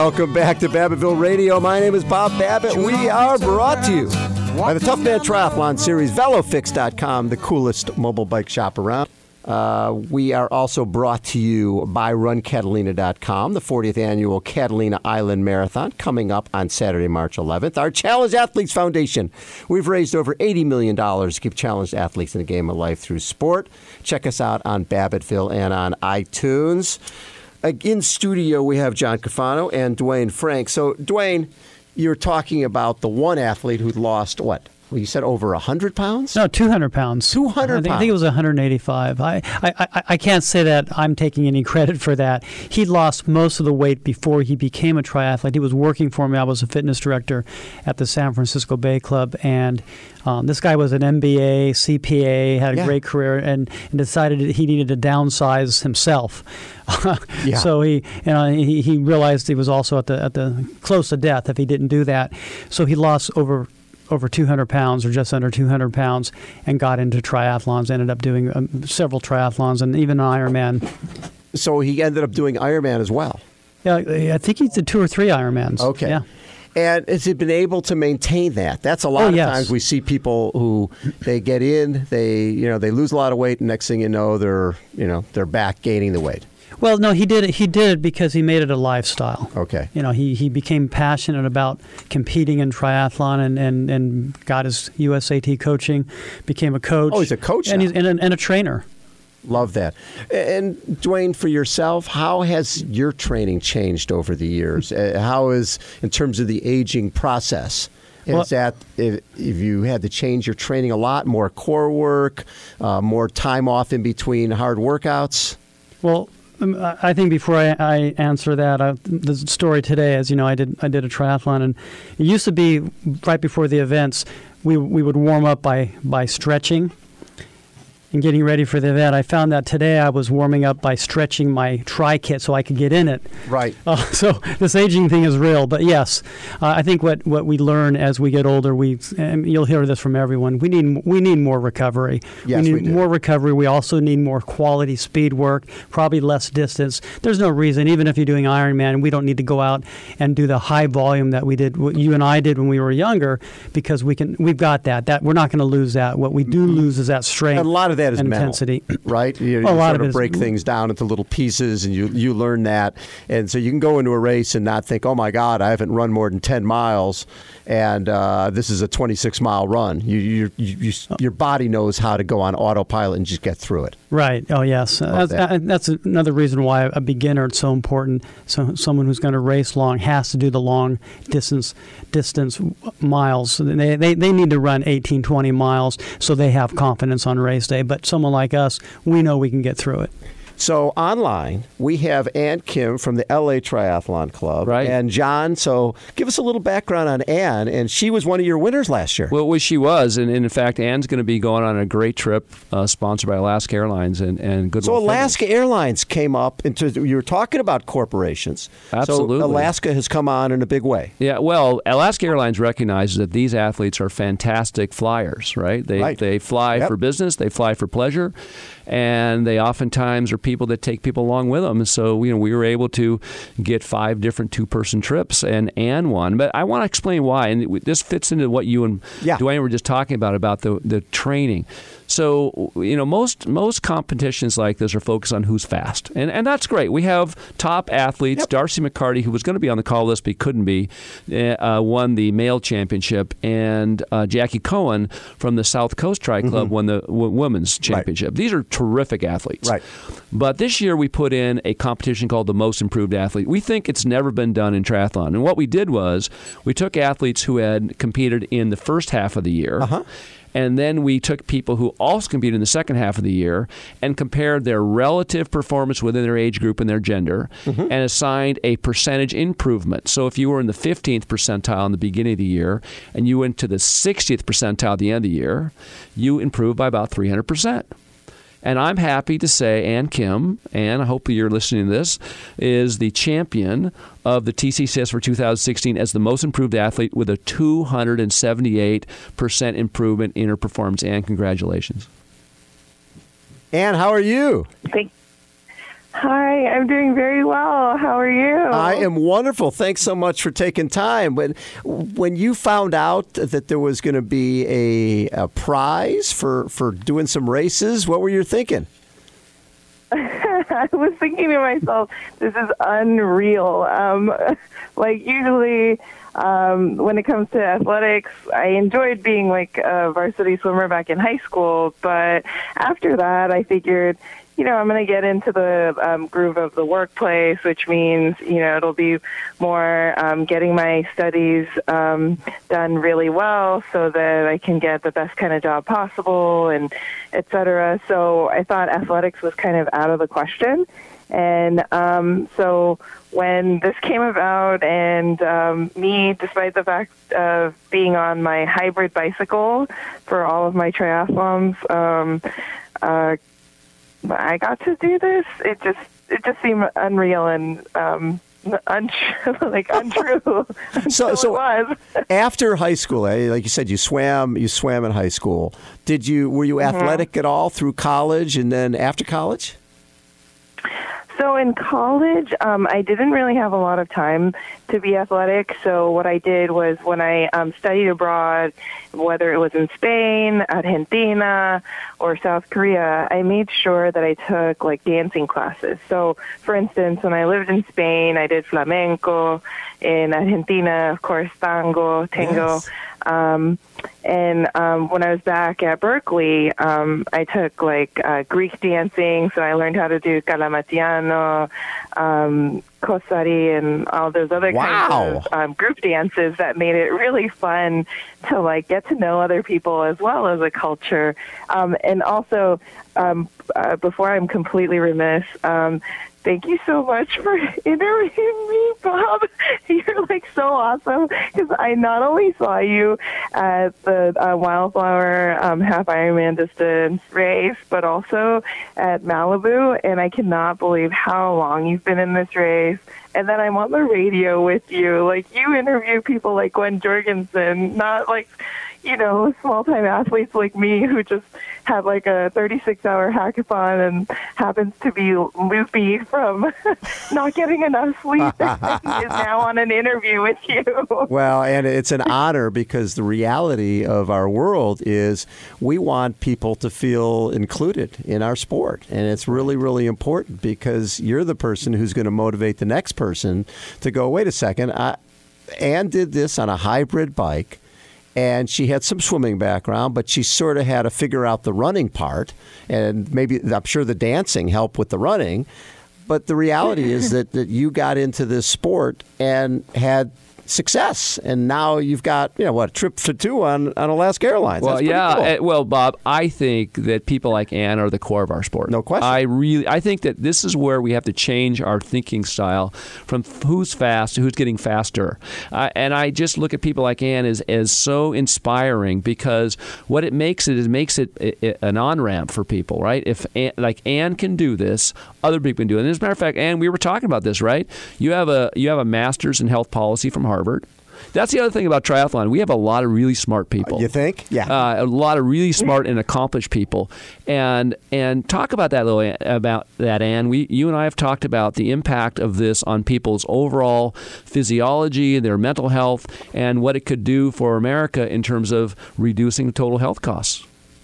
Welcome back to Babbittville Radio. My name is Bob Babbitt. We are brought to you by the Tough Man Triathlon Series, VeloFix.com, the coolest mobile bike shop around. We are also brought to you by RunCatalina.com, the 40th annual Catalina Island Marathon coming up on Saturday, March 11th. Our Challenged Athletes Foundation. We've raised over $80 million to keep challenged athletes in the game of life through sport. Check us out on Babbittville and on iTunes. In studio, we have John Cafano and Dwayne Frank. So, Dwayne, you're talking about the one athlete who lost what? Well, you said over 100 pounds? No, 200 pounds. 200 pounds. I think it was 185. I can't say that I'm taking any credit for that. He lost most of the weight before he became a triathlete. He was working for me. I was a fitness director at the San Francisco Bay Club, and this guy was an MBA, CPA, had a great career, and decided he needed to downsize himself. So he realized he was also at the close to death if he didn't do that. So he lost over 200 pounds or just under 200 pounds and got into triathlons, ended up doing several triathlons and even an Ironman. So he ended up doing Ironman as well? Yeah, I think he did 2 or 3 Ironmans. Okay. Yeah. And has he been able to maintain that? That's a lot of times we see people who they get in, they lose a lot of weight, and next thing you know, they're back gaining the weight. Well, no, he did it. He did it because he made it a lifestyle. Okay. He became passionate about competing in triathlon and got his USAT coaching, became a coach. Oh, he's a coach and now. He's and a trainer. Love that. And Dwayne, for yourself, how has your training changed over the years? How is, in terms of the aging process? Is that if you had to change your training a lot, more core work, more time off in between hard workouts? Well, I think before I answer that, the story today, as you know, I did a triathlon, and it used to be right before the events, we would warm up by stretching and getting ready for the event. I found that today I was warming up by stretching my tri-kit so I could get in it. Right. So this aging thing is real. But yes, I think what we learn as we get older, and you'll hear this from everyone, we need more recovery. Yes, we need more recovery. We also need more quality speed work, probably less distance. There's no reason, even if you're doing Ironman, we don't need to go out and do the high volume that we did, what you and I did when we were younger, because we've got that we're not going to lose that. What we do lose is that strength. And a lot of that is intensity, mental, right? You sort of break things down into little pieces, and you learn that. And so you can go into a race and not think, oh my God, I haven't run more than 10 miles, and this is a 26-mile run. Your body knows how to go on autopilot and just get through it. Right. Oh, yes. That's another reason why a beginner is so important. So someone who's going to race long has to do the long distance miles. They need to run 18, 20 miles so they have confidence on race day. But someone like us, we know we can get through it. So online, we have Ann Kim from the LA Triathlon Club. Right. And John, so give us a little background on Ann. And she was one of your winners last year. Well, she was. And in fact, Ann's going to be going on a great trip sponsored by Alaska Airlines and Goodwill. So Alaska Airlines came up into, you were talking about corporations. Absolutely. So Alaska has come on in a big way. Yeah, well, Alaska Airlines recognizes that these athletes are fantastic flyers, right? They fly for business, they fly for pleasure, and they oftentimes are people that take people along with them. So, we were able to get 5 different 2-person trips, and Ann won. But I want to explain why, and this fits into what you and Dwayne were just talking about the training. So, most competitions like this are focused on who's fast. And that's great. We have top athletes. Yep. Darcy McCarty, who was going to be on the call list but couldn't be, won the male championship. And Jackie Cohen from the South Coast Tri Club won the women's championship. Right. These are terrific athletes. Right. But this year we put in a competition called the Most Improved Athlete. We think it's never been done in triathlon. And what we did was we took athletes who had competed in the first half of the year. And then we took people who also competed in the second half of the year and compared their relative performance within their age group and their gender and assigned a percentage improvement. So if you were in the 15th percentile in the beginning of the year and you went to the 60th percentile at the end of the year, you improved by about 300%. And I'm happy to say Ann Kim, and I hope you're listening to this, is the champion of the TCCS for 2016 as the most improved athlete with a 278% improvement in her performance. Ann, congratulations. Ann, how are you? Hi, I'm doing very well. How are are you? I am wonderful. Thanks so much for taking time. When you found out that there was going to be a prize for doing some races, what were you thinking? I was thinking to myself, this is unreal. Usually when it comes to athletics, I enjoyed being like a varsity swimmer back in high school. But after that, I figured, I'm going to get into the groove of the workplace, which means, it'll be more getting my studies done really well so that I can get the best kind of job possible and et cetera. So I thought athletics was kind of out of the question. And so when this came about and me, despite the fact of being on my hybrid bicycle for all of my triathlons, I got to do this. It just seemed unreal and untrue. So it was. After high school, like you said, you swam in high school. Were you athletic at all through college and then after college? So in college, I didn't really have a lot of time to be athletic. So what I did was when I studied abroad, whether it was in Spain, Argentina, or South Korea, I made sure that I took like dancing classes. So for instance, when I lived in Spain, I did flamenco. In Argentina, of course, tango. Yes. And when I was back at Berkeley, I took Greek dancing, so I learned how to do Kalamatiano, Kosari, and all those other kinds of group dances that made it really fun to get to know other people as well as a culture. And also, before I'm completely remiss, thank you so much for interviewing me, Bob. You're so awesome because I not only saw you at the Wildflower Half Ironman distance race, but also at Malibu, and I cannot believe how long you've been in this race. And then I'm on the radio with you. You interview people like Gwen Jorgensen, not small-time athletes like me who just have a 36-hour hackathon and happens to be loopy from not getting enough sleep and is now on an interview with you. Well, and it's an honor because the reality of our world is we want people to feel included in our sport. And it's really, really important because you're the person who's going to motivate the next person to go, wait a second, Ann did this on a hybrid bike. And she had some swimming background, but she sort of had to figure out the running part. And maybe, I'm sure the dancing helped with the running. But the reality is that you got into this sport and had success. And now you've got, a trip for two on Alaska Airlines. Well, Cool. Well, Bob, I think that people like Ann are the core of our sport. No question. I think that this is where we have to change our thinking style from who's fast to who's getting faster. And I just look at people like Ann as so inspiring because what it makes it an on-ramp for people, right? If Ann can do this, other people can do it. And as a matter of fact, Ann, we were talking about this, right? You have a master's in health policy from Harvard. That's the other thing about triathlon. We have a lot of really smart people. You think? Yeah. A lot of really smart and accomplished people. And talk about that, Ann. You and I have talked about the impact of this on people's overall physiology, their mental health, and what it could do for America in terms of reducing total health costs.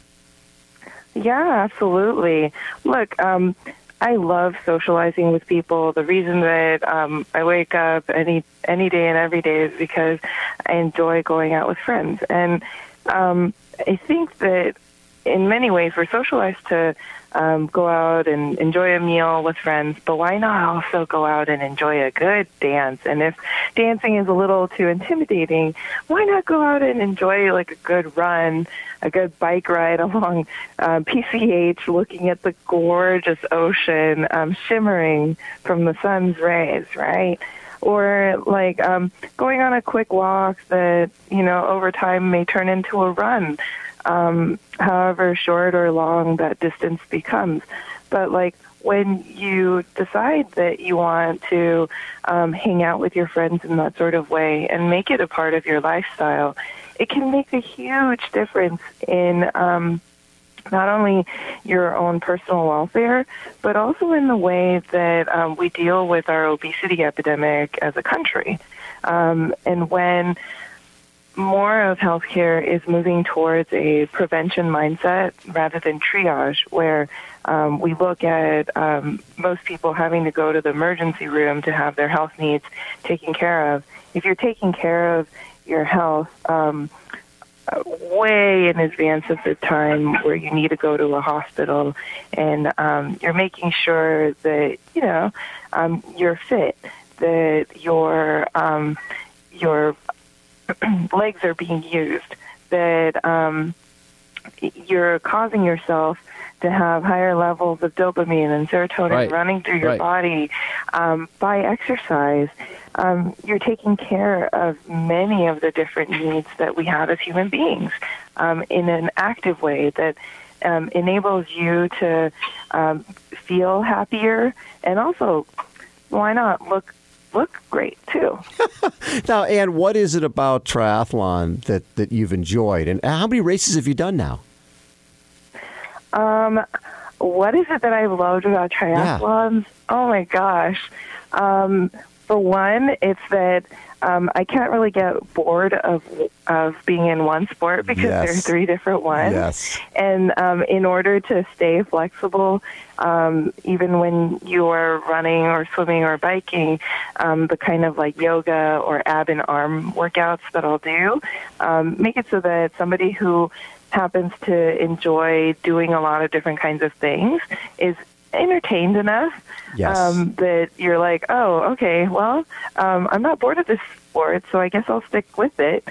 Yeah, absolutely. Look, I love socializing with people. The reason that I wake up any day and every day is because I enjoy going out with friends. And I think that in many ways we're socialized to go out and enjoy a meal with friends, but why not also go out and enjoy a good dance? And if dancing is a little too intimidating, why not go out and enjoy a good run, a good bike ride along PCH, looking at the gorgeous ocean shimmering from the sun's rays, right? Or going on a quick walk that, over time may turn into a run, however short or long that distance becomes. But when you decide that you want to hang out with your friends in that sort of way and make it a part of your lifestyle, it can make a huge difference in not only your own personal welfare, but also in the way that we deal with our obesity epidemic as a country. And when more of healthcare is moving towards a prevention mindset rather than triage, where we look at most people having to go to the emergency room to have their health needs taken care of. If you're taking care of your health way in advance of the time where you need to go to a hospital, and you're making sure that you're fit, that your legs are being used, that you're causing yourself to have higher levels of dopamine and serotonin running through your body by exercise. You're taking care of many of the different needs that we have as human beings in an active way that enables you to feel happier, and also, why not look great too. Now, Ann, what is it about triathlon that you've enjoyed, and how many races have you done now? What is it that I've loved about triathlons? Yeah. Oh my gosh. For one, it's that I can't really get bored of being in one sport because there are 3 different ones. Yes. And in order to stay flexible, even when you're running or swimming or biking, the kind of like yoga or ab and arm workouts that I'll do, make it so that somebody who happens to enjoy doing a lot of different kinds of things is entertained enough that you're like, oh, okay, well, I'm not bored of this sport, so I guess I'll stick with it.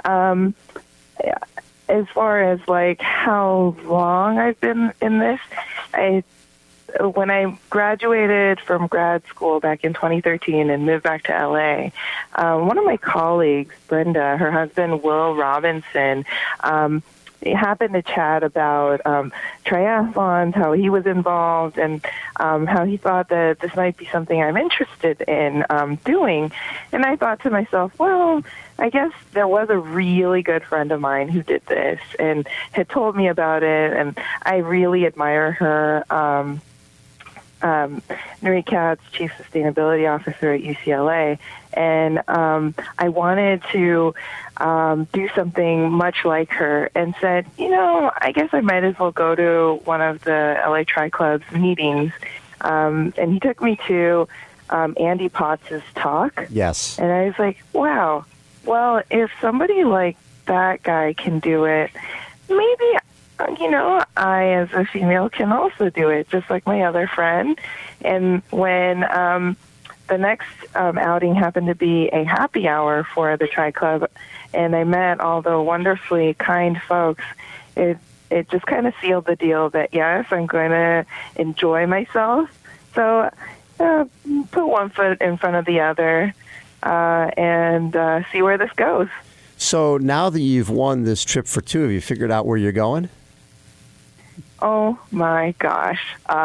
As far as like how long I've been in this, when I graduated from grad school back in 2013 and moved back to LA, one of my colleagues, Brenda, her husband, Will Robinson, happened to chat about triathlons, how he was involved, and how he thought that this might be something I'm interested in doing. And I thought to myself, well, I guess there was a really good friend of mine who did this and had told me about it, and I really admire her. Nuri Katz, Chief Sustainability Officer at UCLA, and I wanted to do something much like her, and said, I guess I might as well go to one of the LA Tri Club's meetings. And he took me to Andy Potts' talk. Yes. And I was like, wow, well, if somebody like that guy can do it, maybe I, as a female, can also do it, just like my other friend. And when the next outing happened to be a happy hour for the Tri Club, and I met all the wonderfully kind folks, it just kind of sealed the deal that, yes, I'm going to enjoy myself. So put one foot in front of the other and see where this goes. So now that you've won this trip for 2, have you figured out where you're going? Oh, my gosh.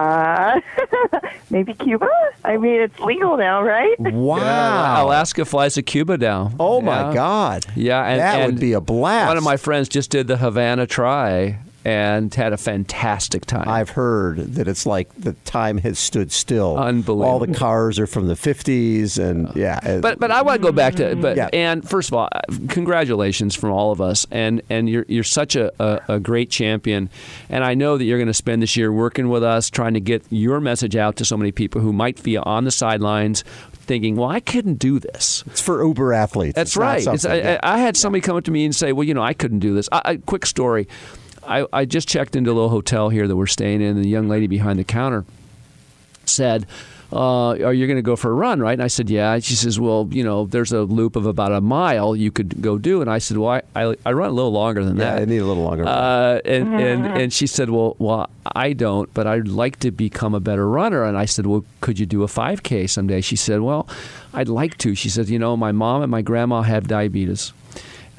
Maybe Cuba? I mean, it's legal now, right? Wow. Yeah, Alaska flies to Cuba now. Oh, my God. Yeah. And that would be a blast. One of my friends just did the Havana Tri and had a fantastic time. I've heard that it's like the time has stood still. Unbelievable. All the cars are from the 50s, and But I want to go back to and first of all, congratulations from all of us, and you're such a great champion, and I know that you're going to spend this year working with us, trying to get your message out to so many people who might be on the sidelines, thinking, well, I couldn't do this. It's for uber athletes. That's right. I had somebody come up to me and say, well, I couldn't do this. Quick story. I just checked into a little hotel here that we're staying in, and the young lady behind the counter said, are you going to go for a run, right? And I said, yeah. And she says, well, there's a loop of about a mile you could go do. And I said, well, I run a little longer than that. Yeah, I need a little longer. And she said, well, I don't, but I'd like to become a better runner. And I said, well, could you do a 5K someday? She said, well, I'd like to. She said, my mom and my grandma have diabetes.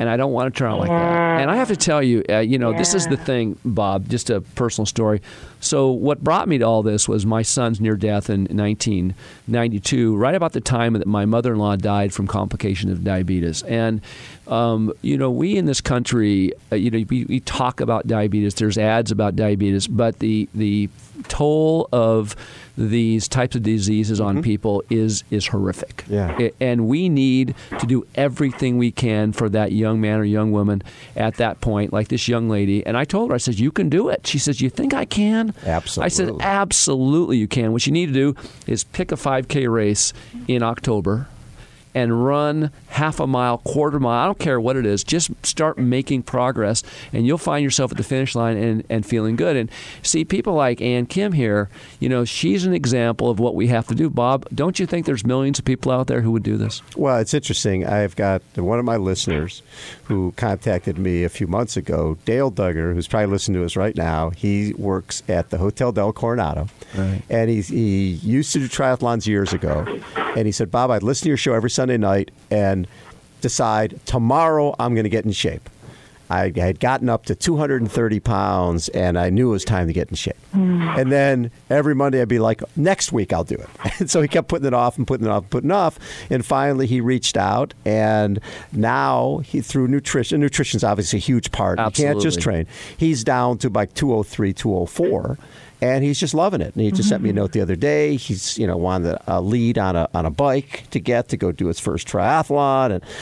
and I don't want to turn out like that. And I have to tell you, this is the thing, Bob, just a personal story. So what brought me to all this was my son's near death in 1992, right about the time that my mother-in-law died from complications of diabetes. And, we in this country, we talk about diabetes. There's ads about diabetes, but the toll of these types of diseases on people is horrific. Yeah. And we need to do everything we can for that young man or young woman at that point, like this young lady. And I told her, I said, you can do it. She says, you think I can? Absolutely. I said, absolutely you can. What you need to do is pick a 5K race in October and run half a mile, quarter mile, I don't care what it is, just start making progress, and you'll find yourself at the finish line and feeling good. And see, people like Ann Kim here, she's an example of what we have to do. Bob, don't you think there's millions of people out there who would do this? Well, it's interesting. I've got one of my listeners who contacted me a few months ago, Dale Duggar, who's probably listening to us right now. He works at the Hotel Del Coronado, right. And he used to do triathlons years ago. And he said, Bob, I'd listen to your show every Sunday night and decide tomorrow I'm going to get in shape. I had gotten up to 230 pounds, and I knew it was time to get in shape. And then every Monday I'd be like, next week I'll do it. And so he kept putting it off and putting it off and putting it off. And finally he reached out, and now through nutrition's obviously a huge part. Absolutely. You can't just train. He's down to like 203, 204. And he's just loving it. And he just sent me a note the other day. He's, wanted a lead on a bike to go do his first triathlon. And,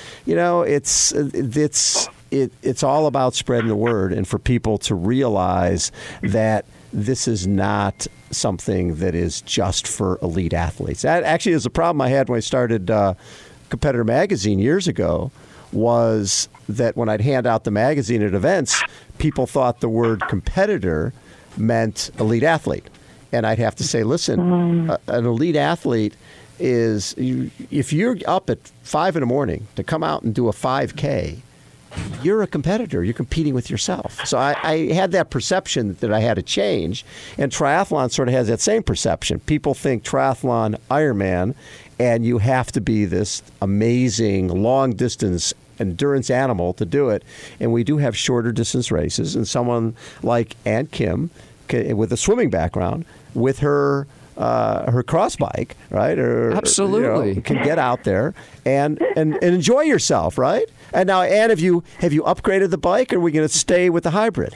it's all about spreading the word and for people to realize that this is not something that is just for elite athletes. That actually is a problem I had when I started Competitor Magazine years ago, was that when I'd hand out the magazine at events, people thought the word competitor meant elite athlete. And I'd have to say, listen, an elite athlete is, if you're up at 5 in the morning to come out and do a 5K, you're a competitor. You're competing with yourself. So I had that perception that I had to change. And triathlon sort of has that same perception. People think triathlon, Ironman, and you have to be this amazing long-distance endurance animal to do it. And we do have shorter distance races. And someone like Ann Kim, with a swimming background, with her cross bike, right? Absolutely. Can get out there and enjoy yourself, right? And now, Ann, have you upgraded the bike, or are we going to stay with the hybrid?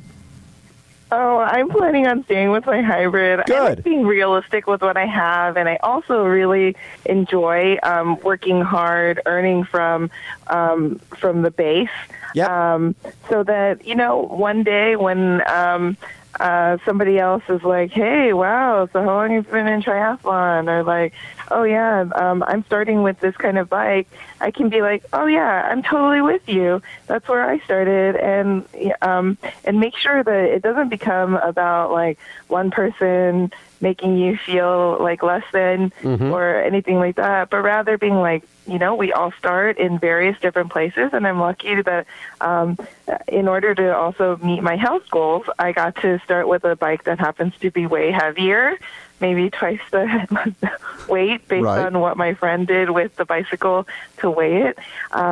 Oh, I'm planning on staying with my hybrid. Good. I like being realistic with what I have, and I also really enjoy working hard, earning from the base. Yep. So that, one day when somebody else is like, hey, wow, so how long have you been in triathlon? Or like, oh, yeah, I'm starting with this kind of bike. I can be like, oh, yeah, I'm totally with you. That's where I started. And make sure that it doesn't become about, like, one person making you feel like less than or anything like that, but rather being like, we all start in various different places, and I'm lucky that in order to also meet my health goals, I got to start with a bike that happens to be way heavier, maybe twice the weight based on what my friend did with the bicycle to weigh it,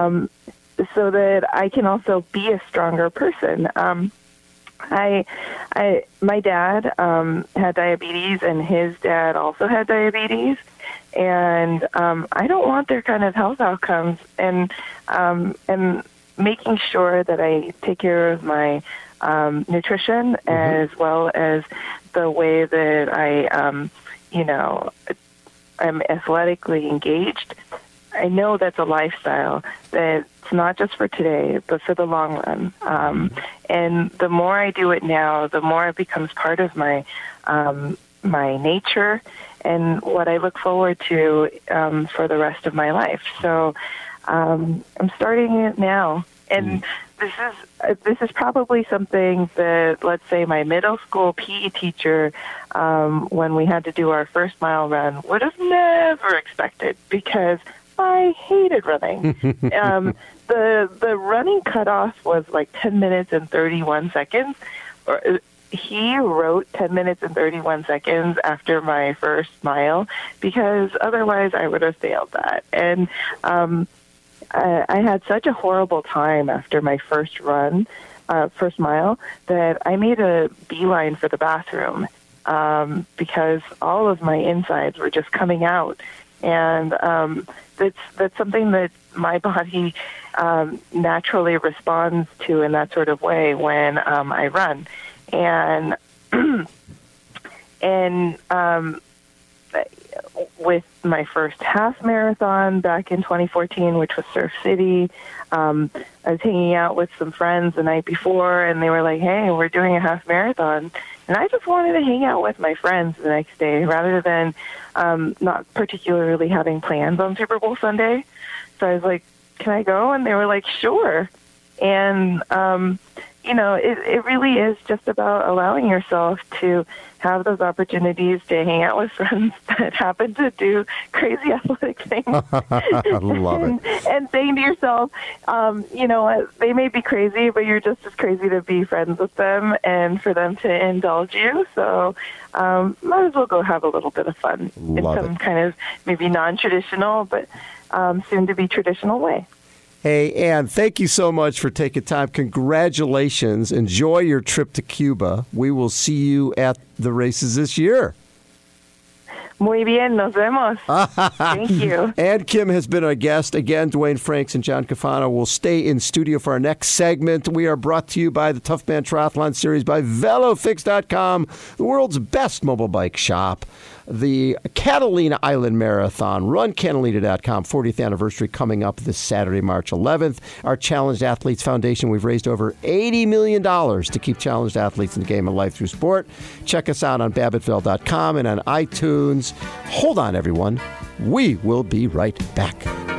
so that I can also be a stronger person. My dad had diabetes, and his dad also had diabetes, and I don't want their kind of health outcomes. And making sure that I take care of my nutrition as well as the way that I'm athletically engaged. I know that's a lifestyle that's not just for today, but for the long run. And the more I do it now, the more it becomes part of my nature and what I look forward to for the rest of my life. So I'm starting it now. And this is probably something that, let's say, my middle school PE teacher, when we had to do our first mile run, would have never expected, because I hated running. The running cutoff was like 10 minutes and 31 seconds. He wrote 10 minutes and 31 seconds after my first mile, because otherwise I would have failed that. And I had such a horrible time after my first run, first mile, that I made a beeline for the bathroom because all of my insides were just coming out. And that's something that my body naturally responds to in that sort of way when I run. And with my first half marathon back in 2014, which was Surf City, I was hanging out with some friends the night before, and they were like, hey, we're doing a half marathon. And I just wanted to hang out with my friends the next day rather than not particularly having plans on Super Bowl Sunday. So I was like, can I go? And they were like, sure. And, it really is just about allowing yourself to have those opportunities to hang out with friends that happen to do crazy athletic things. I love it. And saying to yourself, they may be crazy, but you're just as crazy to be friends with them and for them to indulge you. So might as well go have a little bit of fun in some kind of maybe non-traditional, but soon to be traditional way. Hey, Ann, thank you so much for taking time. Congratulations. Enjoy your trip to Cuba. We will see you at the races this year. Muy bien, nos vemos. Thank you. Ann Kim has been our guest. Again, Dwayne Franks and John Cafano will stay in studio for our next segment. We are brought to you by the Tough Man Triathlon Series by VeloFix.com, the world's best mobile bike shop. The Catalina Island Marathon, RunCatalina.com, 40th anniversary coming up this Saturday, March 11th. Our Challenged Athletes Foundation, we've raised over $80 million to keep challenged athletes in the game of life through sport. Check us out on Babbittville.com and on iTunes. Hold on, everyone. We will be right back.